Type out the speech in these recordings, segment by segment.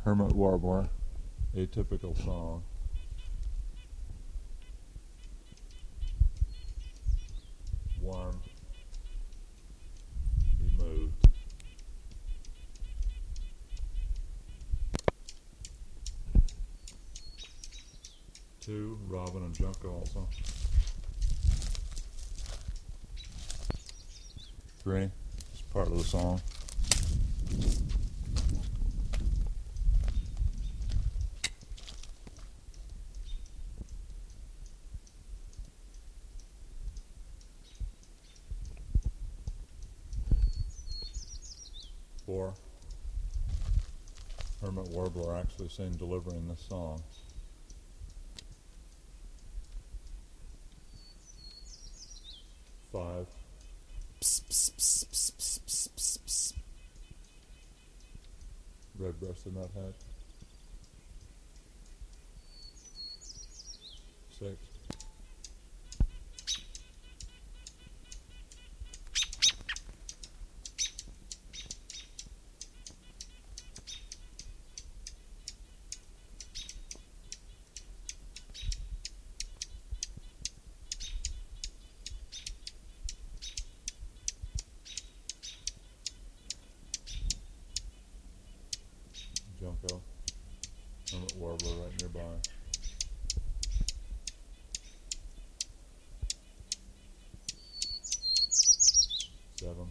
Hermit warbler, atypical song. One, he moved. Two, robin and junco also. Three, it's part of the song. Four, hermit warbler actually seen delivering this song. Five, red-breasted nuthead. Six, junco, hermit warbler right nearby. Seven,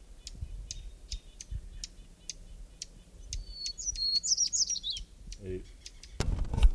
eight,